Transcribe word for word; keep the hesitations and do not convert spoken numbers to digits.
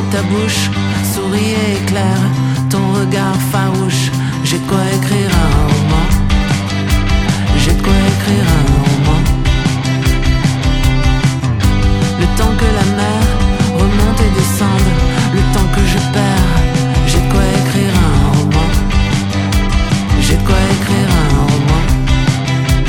ta bouche sourit et éclaire ton regard farouche. J'ai de quoi écrire un roman. J'ai de quoi écrire un roman. Le temps que la mer remonte et descende, le temps que je